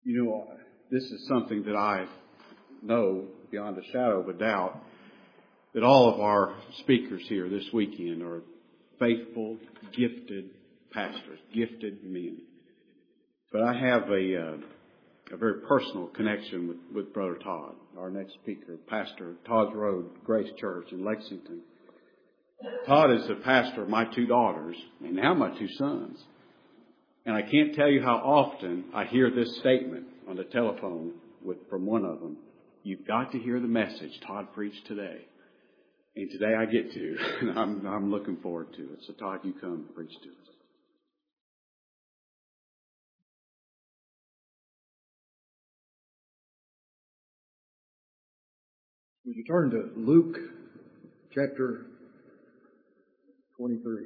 You know, this is something that I know beyond a shadow of a doubt, that all of our speakers here this weekend are faithful, gifted pastors, gifted men. But I have a very personal connection with Brother Todd, our next speaker, Pastor Todd's Road Grace Church in Lexington. Todd is the pastor of my two daughters and now my two sons. And I can't tell you how often I hear this statement on the telephone from one of them. You've got to hear the message Todd preached today. And today I get to, and I'm looking forward to it. So Todd, you come preach to us. Would you turn to Luke chapter 23?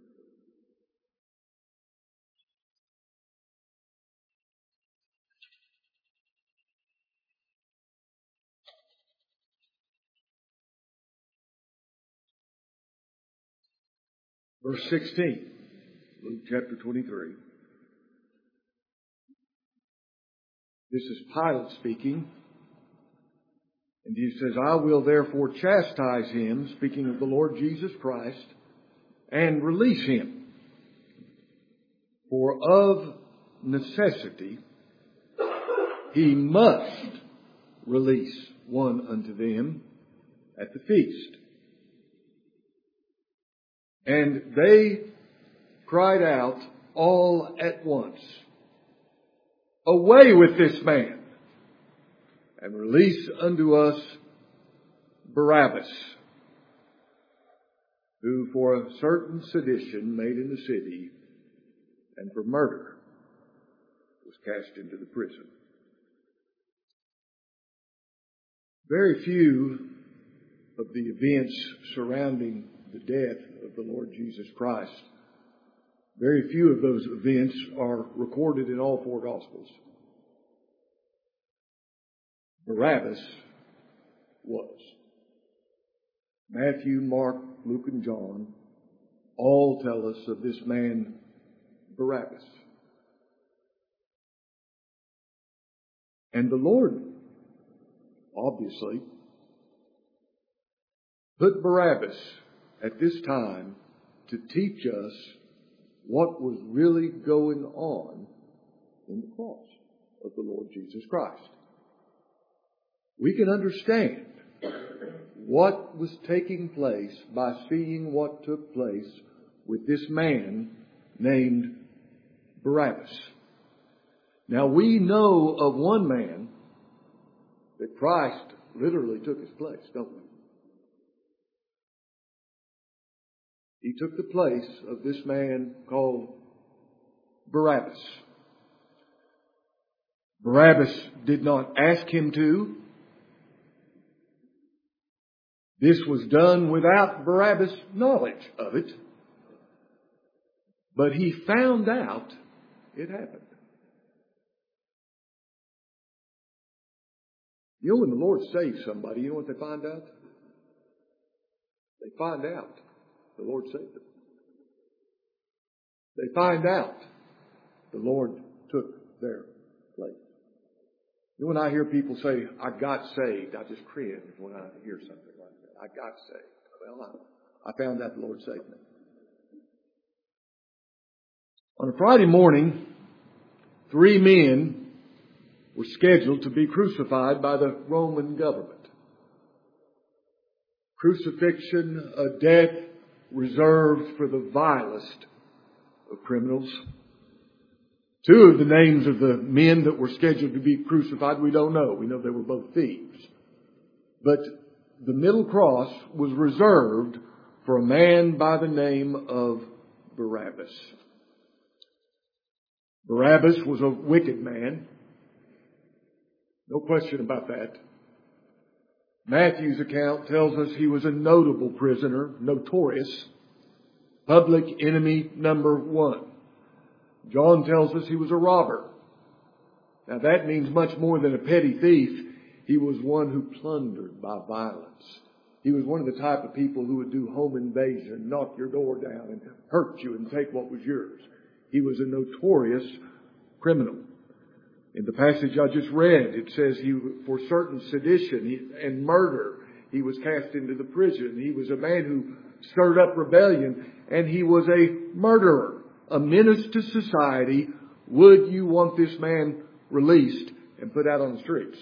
Verse 16, Luke chapter 23. This is Pilate speaking. And he says, I will therefore chastise him, speaking of the Lord Jesus Christ, and release him. For of necessity he must release one unto them at the feast. And they cried out all at once, Away with this man, and release unto us Barabbas, who for a certain sedition made in the city, and for murder was cast into the prison. Very few of the events surrounding the death of the Lord Jesus Christ, very few of those events are recorded in all four Gospels. Barabbas was. Matthew, Mark, Luke, and John all tell us of this man, Barabbas. And the Lord, obviously, put Barabbas at this time to teach us what was really going on in the cross of the Lord Jesus Christ. We can understand what was taking place by seeing what took place with this man named Barabbas. Now we know of one man that Christ literally took his place, don't we? He took the place of this man called Barabbas. Barabbas did not ask him to. This was done without Barabbas' knowledge of it. But he found out it happened. You know, when the Lord saves somebody, you know what they find out? They find out the Lord saved them. They find out the Lord took their place. You know, when I hear people say, I got saved, I just cringe when I hear something like that. I got saved. Well, I found out the Lord saved me. On a Friday morning, 3 men were scheduled to be crucified by the Roman government. Crucifixion, a death reserved for the vilest of criminals. 2 of the names of the men that were scheduled to be crucified, we don't know. We know they were both thieves. But the middle cross was reserved for a man by the name of Barabbas. Barabbas was a wicked man. No question about that. Matthew's account tells us he was a notable prisoner, notorious, public enemy number 1. John tells us he was a robber. Now that means much more than a petty thief. He was one who plundered by violence. He was one of the type of people who would do home invasion, knock your door down and hurt you and take what was yours. He was a notorious criminal. In the passage I just read, it says for certain sedition and murder, he was cast into the prison. He was a man who stirred up rebellion, and he was a murderer, a menace to society. Would you want this man released and put out on the streets?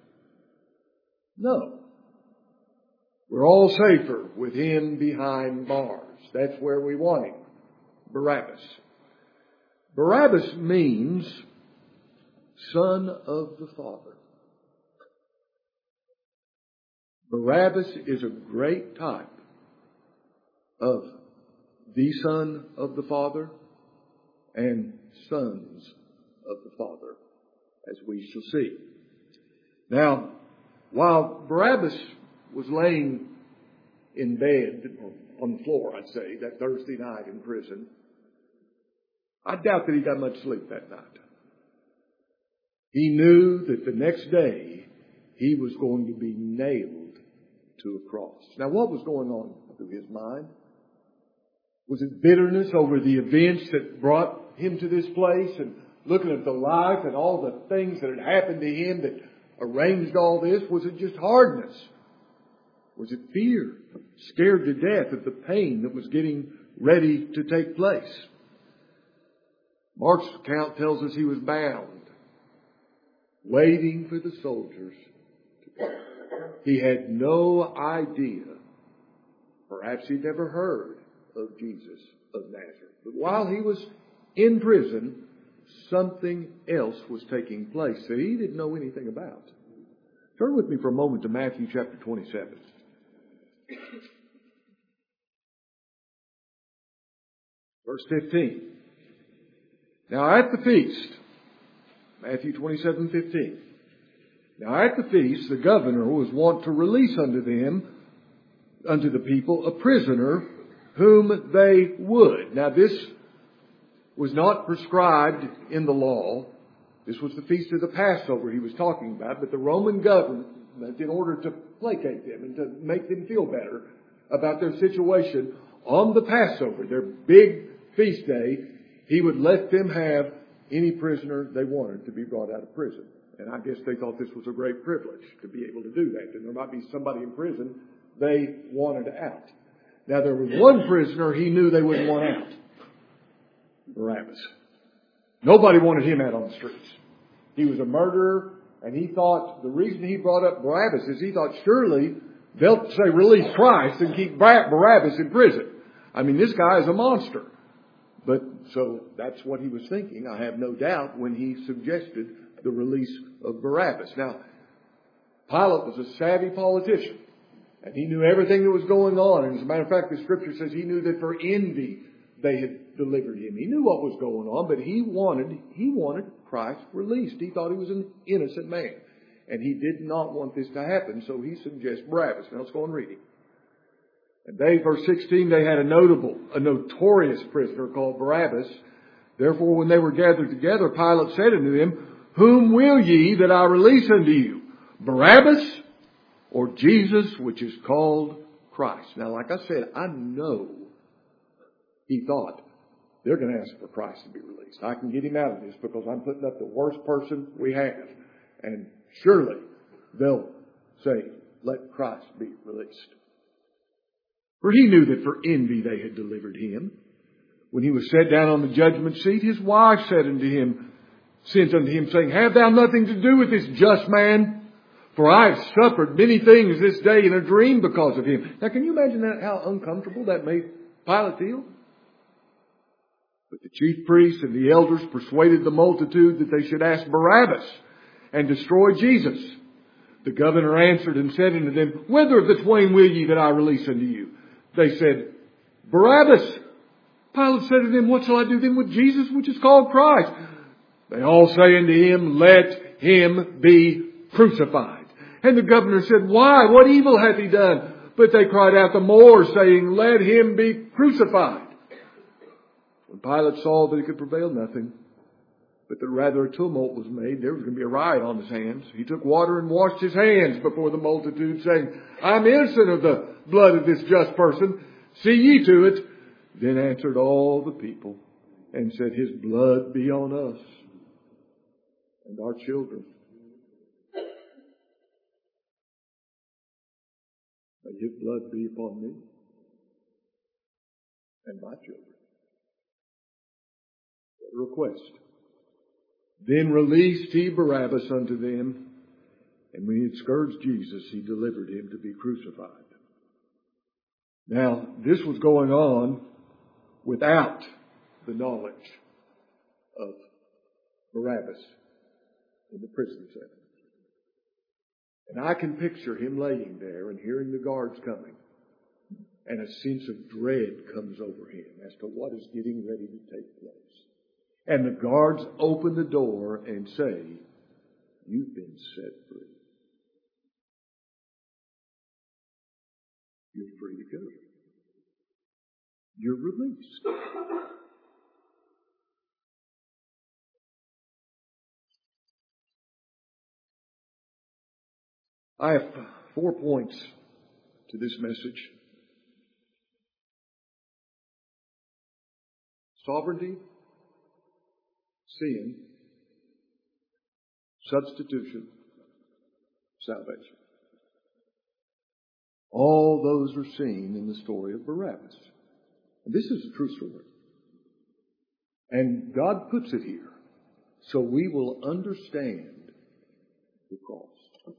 No. We're all safer with him behind bars. That's where we want him. Barabbas. Barabbas means son of the Father. Barabbas is a great type of the Son of the Father and sons of the Father, as we shall see. Now, while Barabbas was laying in bed, on the floor, I'd say, that Thursday night in prison, I doubt that he got much sleep that night. He knew that the next day he was going to be nailed to a cross. Now, what was going on through his mind? Was it bitterness over the events that brought him to this place, and looking at the life and all the things that had happened to him that arranged all this? Was it just hardness? Was it fear? Scared to death of the pain that was getting ready to take place? Mark's account tells us he was bound, waiting for the soldiers to come. He had no idea. Perhaps he'd never heard of Jesus of Nazareth. But while he was in prison, something else was taking place that he didn't know anything about. Turn with me for a moment to Matthew chapter 27. Verse 15. Now at the feast, Matthew 27:15. Now at the feast, the governor was wont to release unto the people, a prisoner whom they would. Now this was not prescribed in the law. This was the feast of the Passover he was talking about. But the Roman government, in order to placate them and to make them feel better about their situation, on the Passover, their big feast day, he would let them have any prisoner they wanted to be brought out of prison. And I guess they thought this was a great privilege to be able to do that. And there might be somebody in prison they wanted out. Now there was one prisoner he knew they wouldn't want out. Barabbas. Nobody wanted him out on the streets. He was a murderer, and he thought, the reason he brought up Barabbas is he thought surely they'll say release Christ and keep Barabbas in prison. I mean, this guy is a monster. But so that's what he was thinking, I have no doubt, when he suggested the release of Barabbas. Now, Pilate was a savvy politician, and he knew everything that was going on. And as a matter of fact, the scripture says he knew that for envy they had delivered him. He knew what was going on, but he wanted Christ released. He thought he was an innocent man, and he did not want this to happen, so he suggests Barabbas. Now let's go on reading. And they, verse 16, they had a notorious prisoner called Barabbas. Therefore, when they were gathered together, Pilate said unto them, Whom will ye that I release unto you? Barabbas or Jesus, which is called Christ? Now, like I said, I know he thought, they're going to ask for Christ to be released. I can get him out of this because I'm putting up the worst person we have. And surely they'll say, let Christ be released. For he knew that for envy they had delivered him. When he was set down on the judgment seat, his wife sent unto him, saying, Have thou nothing to do with this just man? For I have suffered many things this day in a dream because of him. Now can you imagine that, how uncomfortable that made Pilate feel? But the chief priests and the elders persuaded the multitude that they should ask Barabbas and destroy Jesus. The governor answered and said unto them, Whether of the twain will ye that I release unto you? They said, Barabbas. Pilate said to them, What shall I do then with Jesus, which is called Christ? They all say unto him, Let him be crucified. And the governor said, Why? What evil hath he done? But they cried out the more, saying, Let him be crucified. When Pilate saw that he could prevail nothing, but that rather a tumult was made, there was going to be a riot on his hands, he took water and washed his hands before the multitude, saying, I'm innocent of the blood of this just person. See ye to it. Then answered all the people and said, His blood be on us and our children. May His blood be upon me and my children. What a request. Then released He Barabbas unto them, and when He had scourged Jesus, He delivered Him to be crucified. Now, this was going on without the knowledge of Barabbas in the prison cell. And I can picture him laying there and hearing the guards coming, and a sense of dread comes over him as to what is getting ready to take place. And the guards open the door and say, "You've been set free. You're free to go. You're released." I have 4 points to this message. Sovereignty, sin, substitution, salvation. All those are seen in the story of Barabbas. And this is a true story. And God puts it here so we will understand the cross.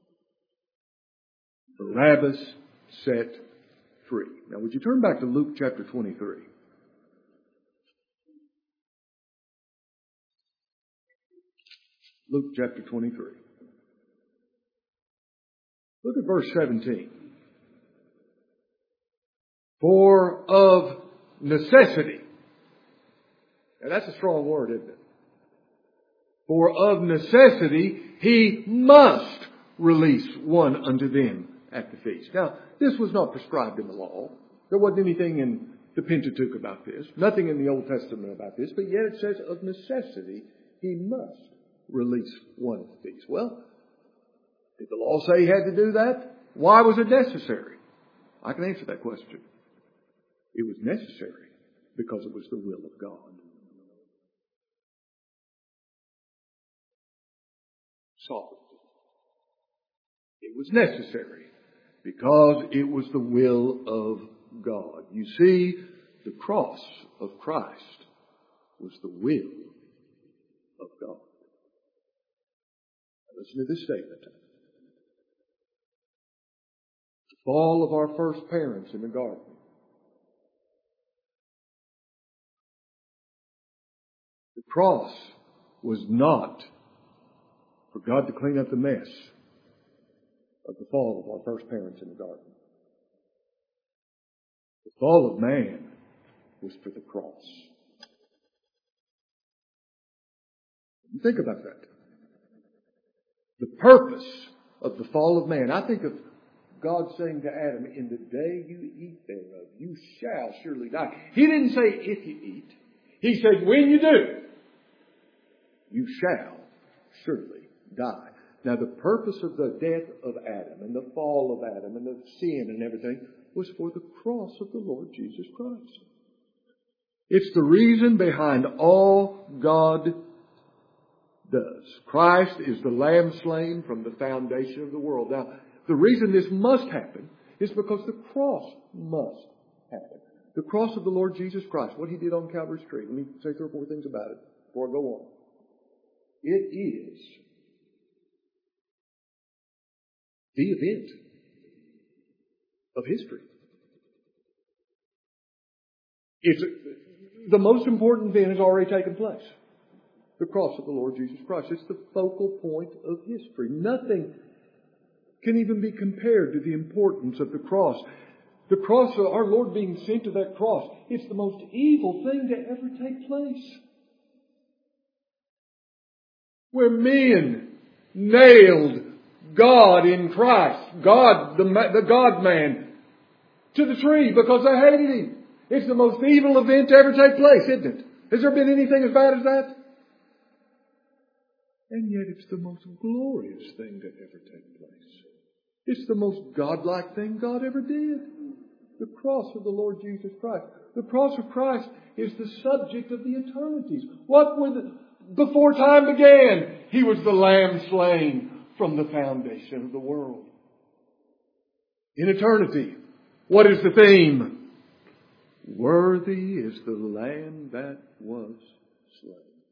Barabbas set free. Now, would you turn back to Luke chapter 23? Luke chapter 23. Look at verse 17. For of necessity. Now, that's a strong word, isn't it? For of necessity he must release one unto them at the feast. Now, this was not prescribed in the law. There wasn't anything in the Pentateuch about this. Nothing in the Old Testament about this. But yet it says of necessity he must release one at the feast. Well, did the law say he had to do that? Why was it necessary? I can answer that question. It was necessary because it was the will of God. Sovereignty. It was necessary because it was the will of God. You see, the cross of Christ was the will of God. Now listen to this statement. The fall of our first parents in the garden the cross was not for God to clean up the mess of the fall of our first parents in the garden. The fall of man was for the cross. Think about that. The purpose of the fall of man. I think of God saying to Adam, "In the day you eat thereof, you shall surely die." He didn't say if you eat. He said when you do, you shall surely die. Now, the purpose of the death of Adam and the fall of Adam and the sin and everything was for the cross of the Lord Jesus Christ. It's the reason behind all God does. Christ is the Lamb slain from the foundation of the world. Now, the reason this must happen is because the cross must happen. The cross of the Lord Jesus Christ, what He did on Calvary's tree. Let me say 3 or 4 things about it before I go on. It is the event of history. It's the most important event has already taken place. The cross of the Lord Jesus Christ. It's the focal point of history. Nothing can even be compared to the importance of the cross. The cross of our Lord being sent to that cross, it's the most evil thing to ever take place. Where men nailed God in Christ, God, the God-man, to the tree because they hated Him. It's the most evil event to ever take place, isn't it? Has there been anything as bad as that? And yet it's the most glorious thing to ever take place. It's the most godlike thing God ever did. The cross of the Lord Jesus Christ. The cross of Christ is the subject of the eternities. Before time began, He was the Lamb slain from the foundation of the world. In eternity, what is the theme? Worthy is the Lamb that was slain.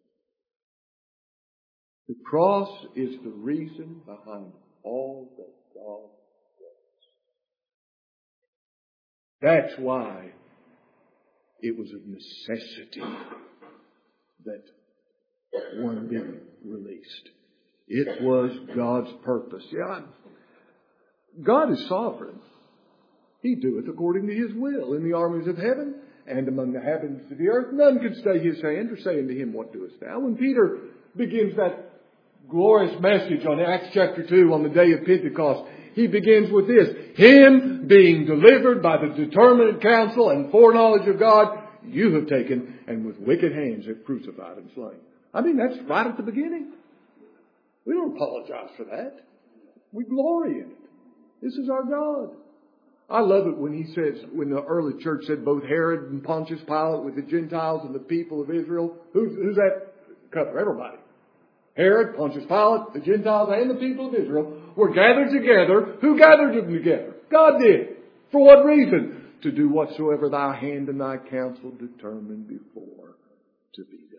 The cross is the reason behind all that God does. That's why it was a necessity that one be released. It was God's purpose. Yeah, God is sovereign. He doeth according to His will in the armies of heaven and among the inhabitants of the earth. None can stay His hand or say unto Him, what doest thou? When Peter begins that glorious message on Acts chapter 2 on the day of Pentecost, he begins with this: Him being delivered by the determinate counsel and foreknowledge of God, you have taken and with wicked hands have crucified and slain. I mean, that's right at the beginning. We don't apologize for that. We glory in it. This is our God. I love it when he says, when the early church said both Herod and Pontius Pilate with the Gentiles and the people of Israel. Who's that cover? Everybody. Herod, Pontius Pilate, the Gentiles, and the people of Israel were gathered together. Who gathered them together? God did. For what reason? To do whatsoever thy hand and thy counsel determined before to be done.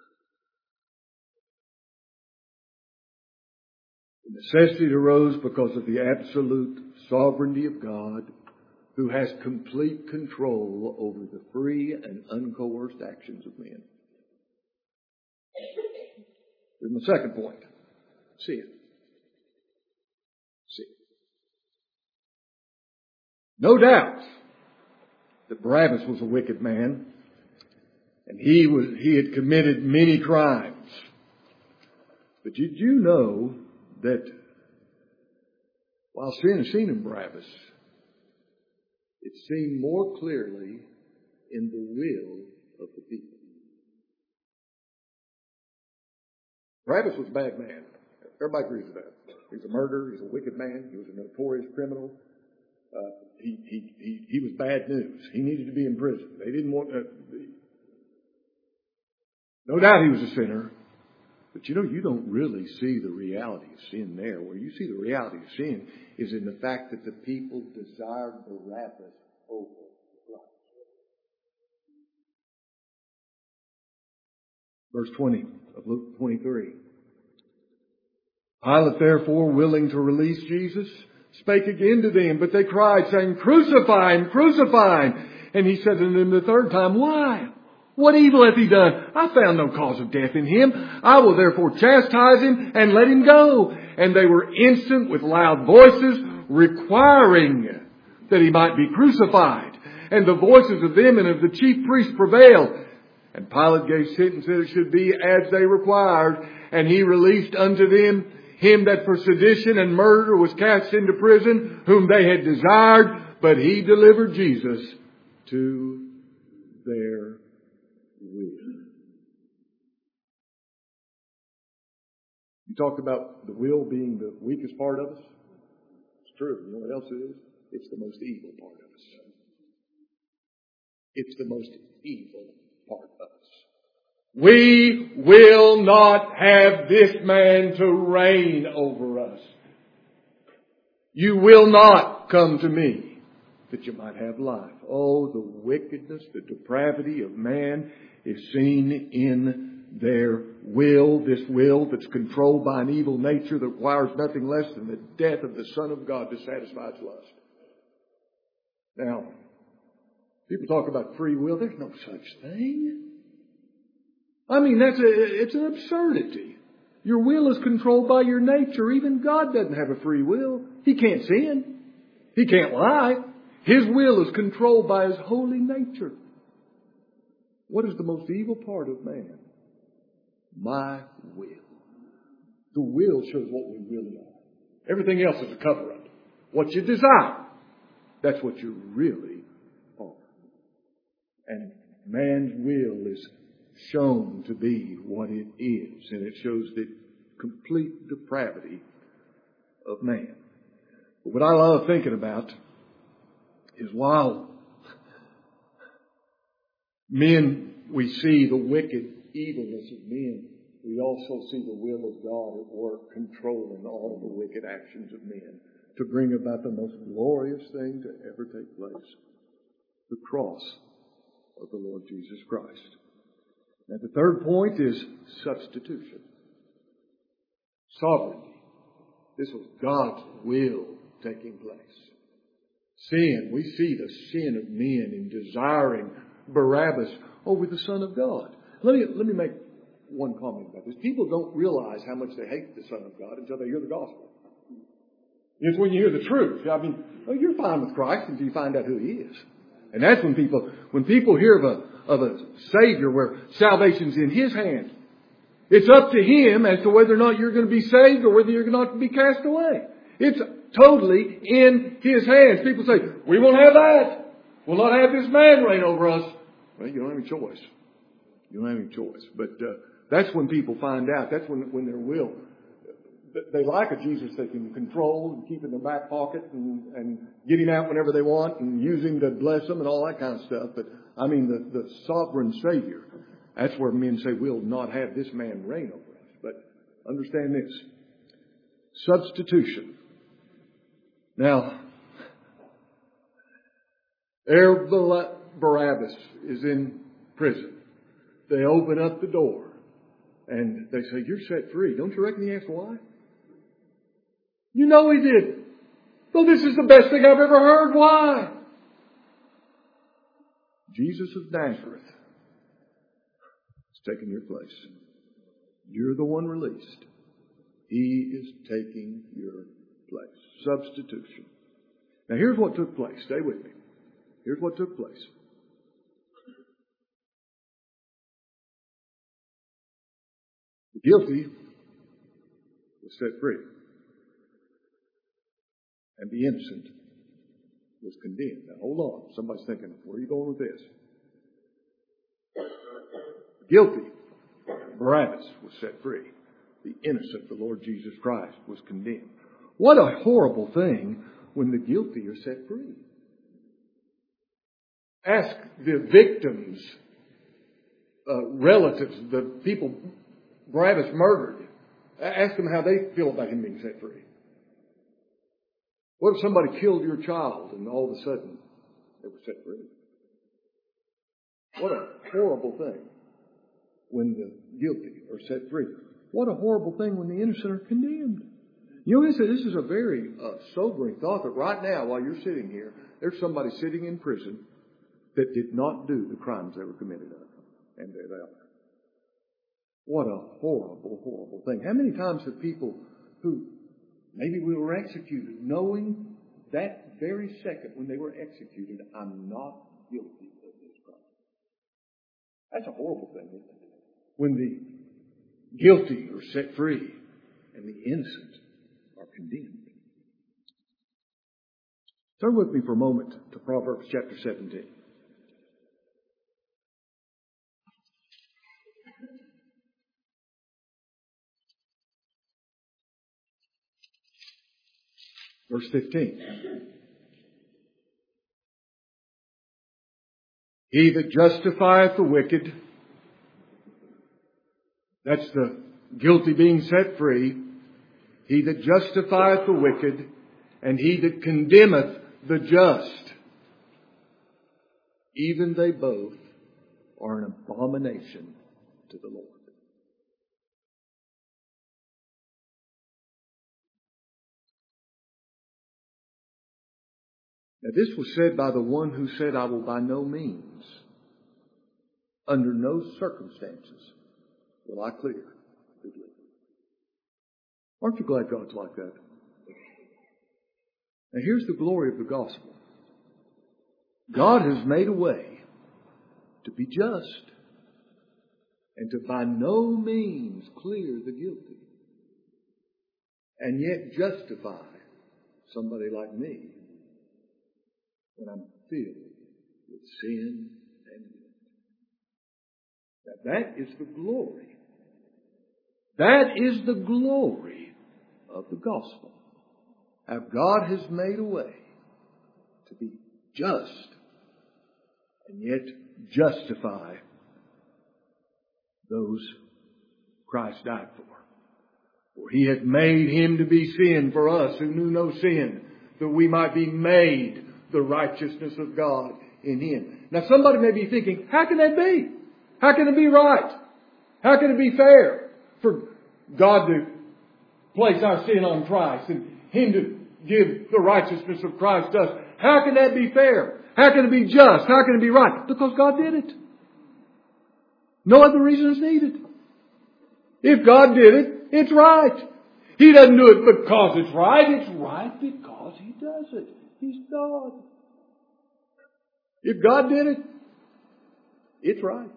The necessity arose because of the absolute sovereignty of God, who has complete control over the free and uncoerced actions of men. Here's my second point. Sin. Sin. No doubt that Barabbas was a wicked man, and he had committed many crimes. But did you know that while sin is seen in Barabbas, it's seen more clearly in the will of the people? Barabbas was a bad man. Everybody agrees with that. He's a murderer. He's a wicked man. He was a notorious criminal. He was bad news. He needed to be in prison. They didn't want to. No doubt he was a sinner. But you don't really see the reality of sin there. Where you see the reality of sin is in the fact that the people desired Barabbas over Christ. Verse 20 of Luke 23. Pilate, therefore, willing to release Jesus, spake again to them, but they cried, saying, Crucify him, crucify him. And he said to them the third time, Why? What evil hath he done? I found no cause of death in him. I will therefore chastise him and let him go. And they were instant with loud voices, requiring that he might be crucified. And the voices of them and of the chief priests prevailed. And Pilate gave sentence that it should be as they required. And he released unto them him that for sedition and murder was cast into prison, whom they had desired. But he delivered Jesus to their will. You talked about the will being the weakest part of us. It's true. You know what else it is? It's the most evil part of us. It's the most evil part of us. We will not have this man to reign over us. You will not come to me that you might have life. Oh, the wickedness, the depravity of man is seen in their will. This will that's controlled by an evil nature that requires nothing less than the death of the Son of God to satisfy its lust. Now, people talk about free will. There's no such thing. I mean, it's an absurdity. Your will is controlled by your nature. Even God doesn't have a free will. He can't sin. He can't lie. His will is controlled by His holy nature. What is the most evil part of man? My will. The will shows what we really are. Everything else is a cover-up. What you desire, that's what you really are. And man's will is shown to be what it is. And it shows the complete depravity of man. But what I love thinking about is while men, we see the wicked evilness of men, we also see the will of God at work controlling all the wicked actions of men to bring about the most glorious thing to ever take place, the cross of the Lord Jesus Christ. And the third point is substitution. Sovereignty. This was God's will taking place. Sin, we see the sin of men in desiring Barabbas over the Son of God. Let me make one comment about this. People don't realize how much they hate the Son of God until they hear the gospel. It's when you hear the truth. I mean, you're fine with Christ until you find out who He is. And that's when people hear of a Savior where salvation's in His hands. It's up to Him as to whether or not you're going to be saved or whether you're going to be cast away. It's totally in His hands. People say, we won't have that. We'll not have this man reign over us. Well, you don't have any choice. You don't have any choice. But that's when people find out. That's when their will. They like a Jesus they can control and keep in their back pocket and get Him out whenever they want and use Him to bless them and all that kind of stuff. But I mean, the sovereign Savior, that's where men say, we'll not have this man reign over us. But understand this. Substitution. Now, there Barabbas is in prison. They open up the door and they say, you're set free. Don't you reckon he asked why? You know he did. Well, this is the best thing I've ever heard. Why? Jesus of Nazareth has taken your place. You're the one released. He is taking your place. Substitution. Now here's what took place. Stay with me. Here's what took place. The guilty was set free. And the innocent was condemned. Now hold on. Somebody's thinking, where are you going with this? The guilty, Barabbas, was set free. The innocent, the Lord Jesus Christ, was condemned. What a horrible thing when the guilty are set free. Ask the victims' relatives, the people Barabbas murdered. Ask them how they feel about him being set free. What if somebody killed your child and all of a sudden they were set free? What a horrible thing when the guilty are set free. What a horrible thing when the innocent are condemned. You know, this is a very sobering thought that right now, while you're sitting here, there's somebody sitting in prison that did not do the crimes they were committed of. And there they are. What a horrible, horrible thing. How many times have people who maybe we were executed, knowing that very second when they were executed, I'm not guilty of this crime. That's a horrible thing, isn't it? When the guilty are set free and the innocent are condemned. Turn with me for a moment to Proverbs chapter 17. Verse 15. He that justifieth the wicked, that's the guilty being set free. He that justifieth the wicked, and he that condemneth the just, even they both are an abomination to the Lord. Now this was said by the one who said, I will by no means, under no circumstances, will I clear the guilty. Aren't you glad God's like that? Now here's the glory of the gospel. God has made a way to be just and to by no means clear the guilty and yet justify somebody like me when I'm filled with sin and guilt. Now that is the glory. That is the glory of the gospel. How God has made a way to be just and yet justify those Christ died for. For he hath made him to be sin for us who knew no sin, that we might be made the righteousness of God in him. Now somebody may be thinking, how can that be? How can it be right? How can it be fair for God to place our sin on Christ and him to give the righteousness of Christ to us? How can that be fair? How can it be just? How can it be right? Because God did it. No other reason is needed. If God did it, it's right. He doesn't do it because it's right. It's right because He does it. He's God. If God did it, it's right.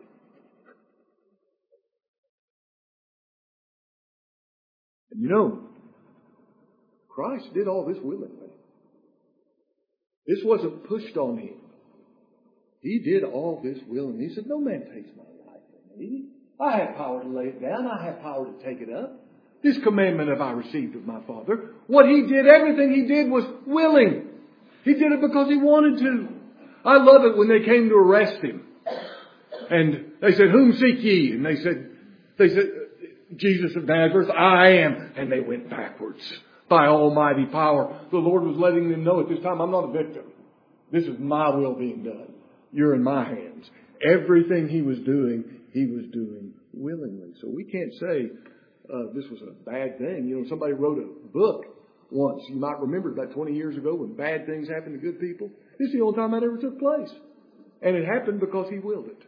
And you know, Christ did all this willingly. This wasn't pushed on Him. He did all this willingly. He said, no man takes my life from me. I have power to lay it down. I have power to take it up. This commandment have I received of my Father. What He did, everything He did was willing. He did it because He wanted to. I love it when they came to arrest Him. And they said, whom seek ye? And they said, Jesus of Nazareth, I am. And they went backwards by almighty power. The Lord was letting them know at this time, I'm not a victim. This is my will being done. You're in my hands. Everything He was doing willingly. So we can't say this was a bad thing. You know, somebody wrote a book once. You might remember about 20 years ago when bad things happened to good people. This is the only time that ever took place. And it happened because He willed it.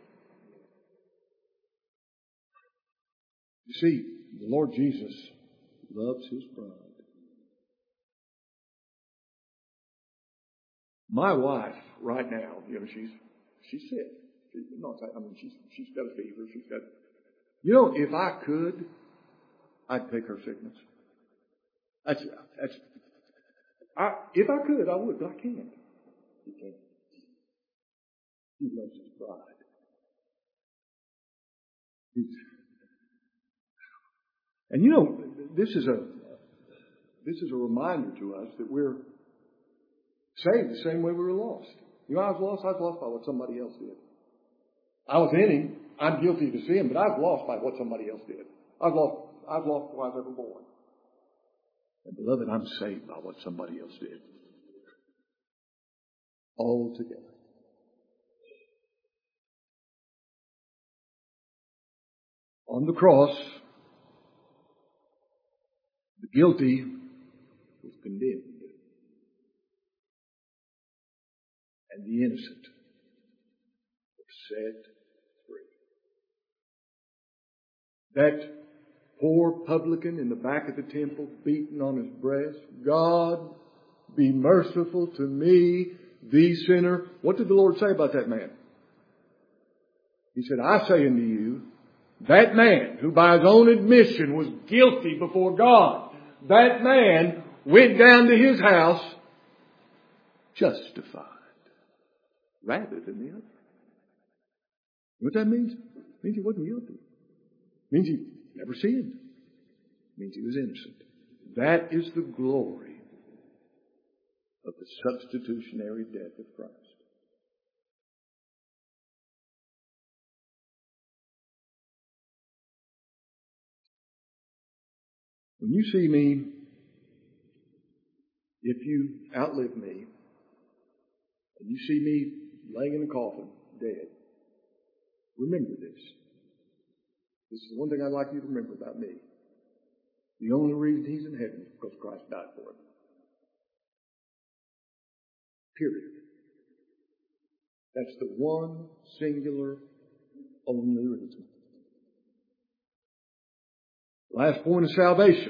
You see, the Lord Jesus loves His bride. My wife, right now, you know, she's sick. She's got a fever. You know, if I could, I'd take her sickness. If I could, I would, but I can't. He can't. He loves His bride. And you know, this is a reminder to us that we're saved the same way we were lost. You know, I was lost by what somebody else did. I was in Him. I'm guilty of the sin, but I was lost by what somebody else did. I was lost before I was ever born. And beloved, I'm saved by what somebody else did. All together. On the cross, the guilty was condemned. And the innocent were set free. That poor publican in the back of the temple, beaten on his breast, God, be merciful to me, thee sinner. What did the Lord say about that man? He said, I say unto you, that man who by his own admission was guilty before God, that man went down to his house justified rather than the other. What that means? It means he wasn't guilty. It means he never sinned. It means he was innocent. That is the glory of the substitutionary death of Christ. When you see me, if you outlive me, and you see me laying in a coffin, dead, remember this. This is the one thing I'd like you to remember about me. The only reason He's in heaven is because Christ died for him. Period. That's the one singular only reason. Last point of salvation.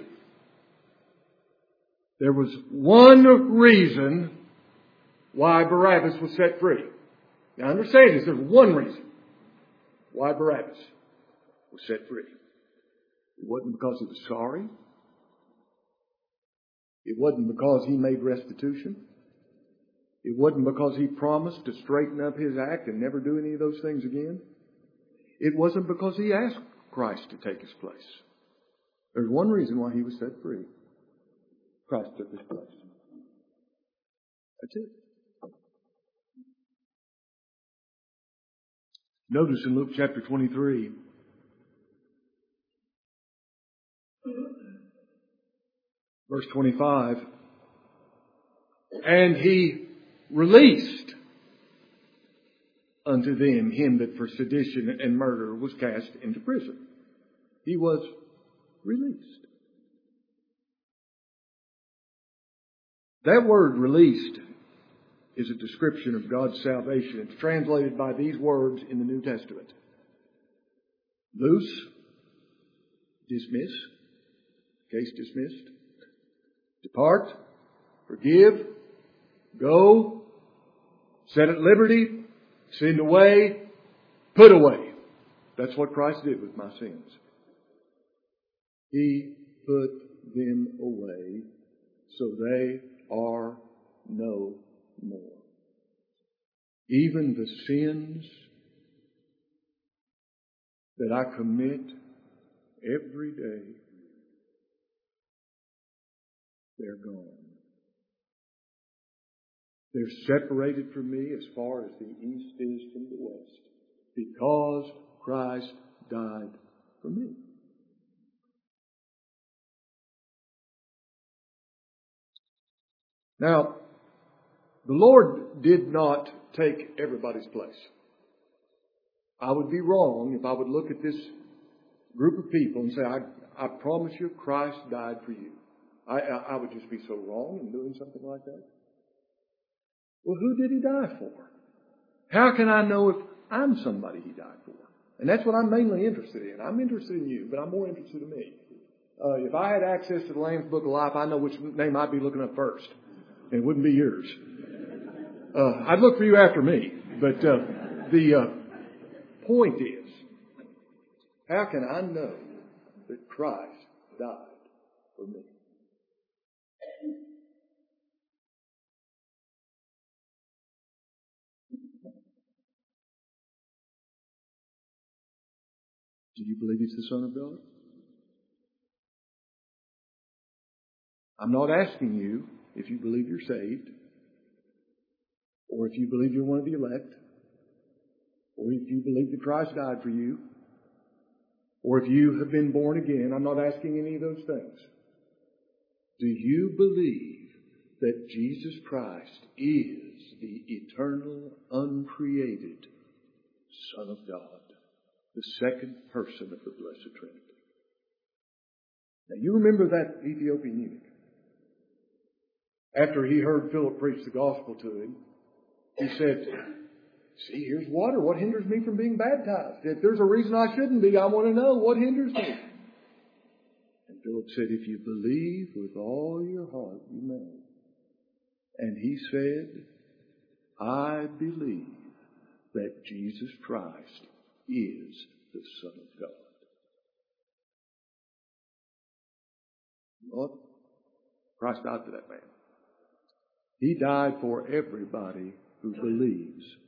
There was one reason why Barabbas was set free. Now understand this, there's one reason why Barabbas was set free. It wasn't because he was sorry. It wasn't because he made restitution. It wasn't because he promised to straighten up his act and never do any of those things again. It wasn't because he asked Christ to take his place. There's one reason why he was set free. Christ took his place. That's it. Notice in Luke chapter 23, Verse 25, and he released unto them him that for sedition and murder was cast into prison. He was released. That word released is a description of God's salvation. It's translated by these words in the New Testament. Loose, dismiss, case dismissed. Depart, forgive, go, set at liberty, send away, put away. That's what Christ did with my sins. He put them away so they are no more. Even the sins that I commit every day, they're gone. They're separated from me as far as the east is from the west, because Christ died for me. Now, the Lord did not take everybody's place. I would be wrong if I would look at this group of people and say, I promise you Christ died for you. I would just be so wrong in doing something like that. Well, who did He die for? How can I know if I'm somebody He died for? And that's what I'm mainly interested in. I'm interested in you, but I'm more interested in me. If I had access to the Lamb's Book of Life, I know which name I'd be looking up first. And it wouldn't be yours. I'd look for you after me. But the point is, how can I know that Christ died for me? Do you believe He's the Son of God? I'm not asking you if you believe you're saved, or if you believe you're one of the elect, or if you believe that Christ died for you, or if you have been born again. I'm not asking any of those things. Do you believe that Jesus Christ is the eternal, uncreated Son of God, the second person of the Blessed Trinity? Now you remember that Ethiopian eunuch. After he heard Philip preach the gospel to him, he said, see, here's water. What hinders me from being baptized? If there's a reason I shouldn't be, I want to know what hinders me. And Philip said, if you believe with all your heart, you may. And he said, I believe that Jesus Christ is the Son of God. Lord, Christ died for that man. He died for everybody who believes